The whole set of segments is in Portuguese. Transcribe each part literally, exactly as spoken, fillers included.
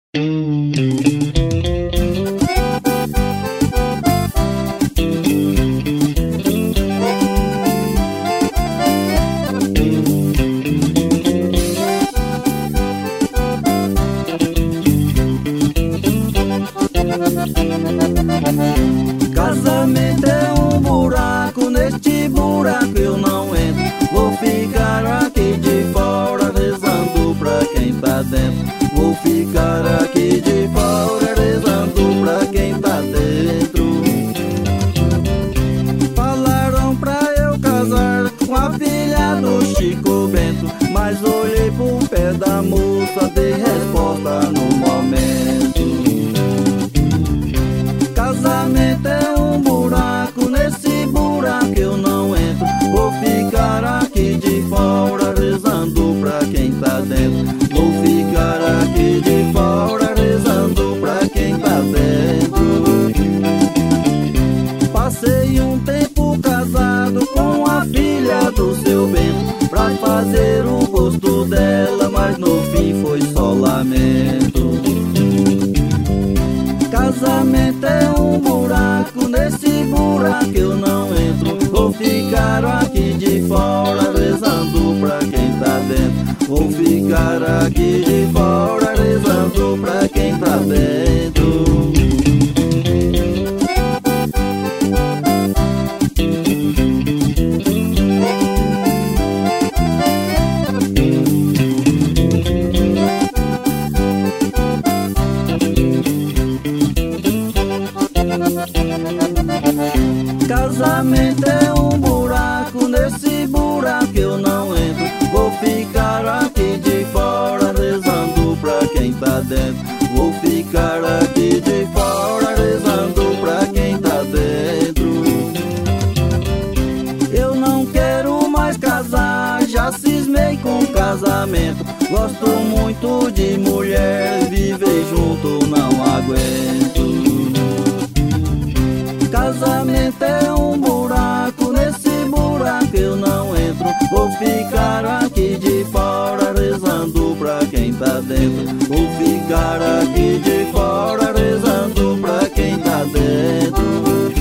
Casamento é um buraco, neste buraco eu não entro. Vou ficar aqui de fora rezando pra quem tá dentro. Vou ficar aqui de fora rezando pra quem tá dentro. Falaram pra eu casar com a filha do Chico Bento, mas olhei pro pé da moça, dei resposta no momento. Casamento é um buraco, nesse buraco eu não entro. Vou ficar aqui de fora rezando pra quem tá dentro. Vou ficar aqui de fora rezando pra quem tá dentro. Passei um tempo casado com a filha do seu Bento, pra fazer o gosto dela, mas no fim foi só lamento. Casamento é um buraco, nesse buraco eu não entro. Vou ficar aqui de fora rezando pra quem tá dentro. Vou ficar aqui de fora rezando pra quem tá dentro. Casamento é um buraco, nesse buraco eu não entro. Vou ficar aqui de fora rezando pra quem tá dentro. Vou ficar aqui de fora rezando pra quem tá dentro. Eu não quero mais casar, já cismei com casamento. Gosto muito de mulher, viver junto não aguento. Casamento é um buraco, nesse buraco eu não entro. Vou ficar aqui de fora rezando pra quem tá dentro. Vou ficar aqui de fora rezando pra quem tá dentro.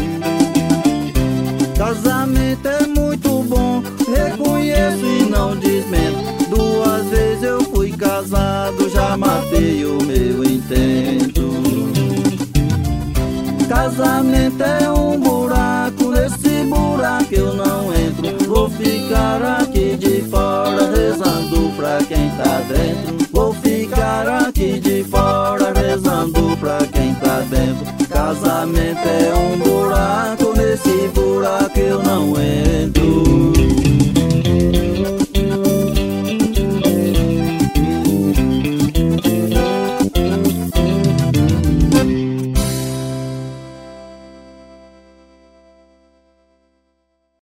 Casamento é muito bom, reconheço e não desmento. Duas vezes eu fui casado, já matei o meu intento. Casamento é um buraco, nesse buraco eu não entro. Vou ficar aqui de fora rezando pra quem tá dentro. Vou ficar aqui de fora